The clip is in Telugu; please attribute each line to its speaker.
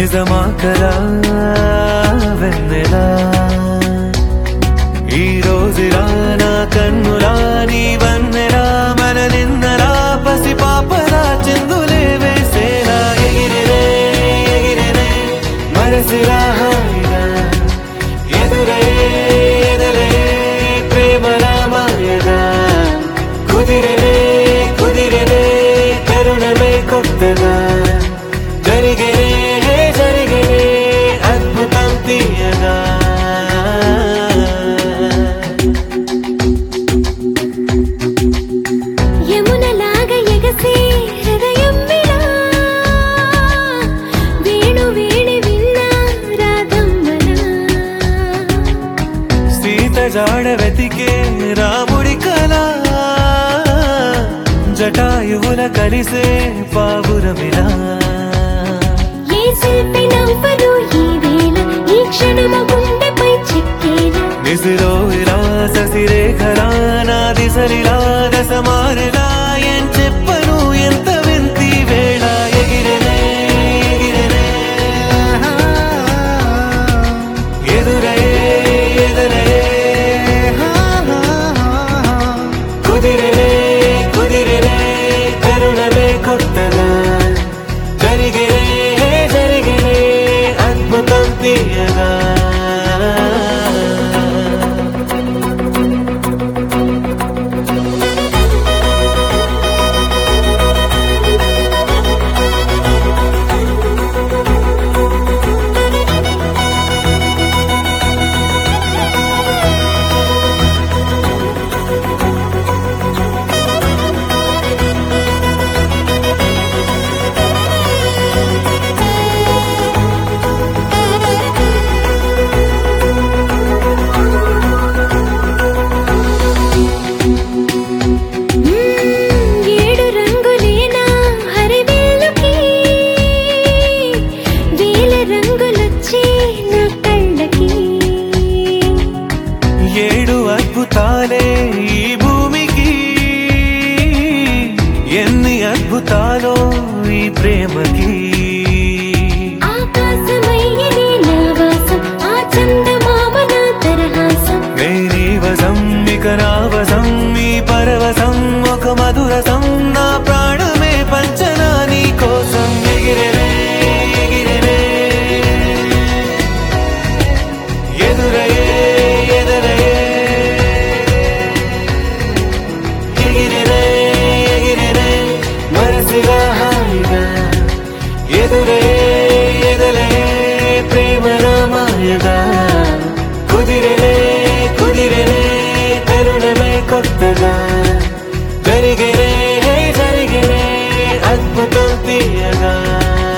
Speaker 1: నిజమా కలా వెన్నెలా ఈ రోజులా నా కన్నులా నీ వన్నెలా మన నిన్నలా పసి పాపలా చిందులే వేసేలా ఎగిరినే ఎగిరినే మనసిలా హాయిగా ఎదురే ఎదలే ప్రేమలా మాయగా కుదిరినే కుదిరినే కరుణమే కొత్తగా జరిగినే జరిగినే అద్భుతం తీయగా
Speaker 2: యమునలాగా ఎగసే హృదయం వినా వేణు వేణి విన్నా రాధమ్మనా
Speaker 1: సీత జాడ వెతికే రాముడి కళ జటాయువుల కలిసే పావురమిలా
Speaker 2: ఏ శిల్పి నవ్వను ఈ వేళ ఈ క్షణము గుండెపై చిక్కేలా
Speaker 1: నిసిలో ఇలా ససిరేఖలా నా దిశలిలా దశమారిలా ఏం చెప్పను ఎంత వింతి వేళ ఎగిరినే ఎగిరినే ఎదురే ఎదరే కుదిరినే కుదిరినే కరుణమే కొత్తగా జరిగినే జరిగినే అద్భుతం తీయగా
Speaker 2: ఏడు రంగులేనా హరివిల్లుకి వేల రంగులొచ్చే నా కళ్ళకి
Speaker 1: ఏడు అద్భుతాలే ఈ భూమికి ఎన్ని అద్భుతాలో ఈ ప్రేమకి
Speaker 2: ఆకాశమయ్యని నా వాసం ఆ చందమామ నా తరహాసం
Speaker 1: మేరీ వసం ఇక నా వసం ఈ పరవశం ఒక మధురసం నా ప్రాణమే పంచనా నీ కోసం ఎగిరినే ఎగిరినే ఎదురయే ఎదరయే ఎగిరినే ఎగిరినే మనసిగా హాయిగా ఎదురే ఎదలే ప్రేమలా మాయగా కుదిరినే కుదిరినే కరుణమే కొత్తగా జరిగినే జరిగినే అద్భుతం తీయగా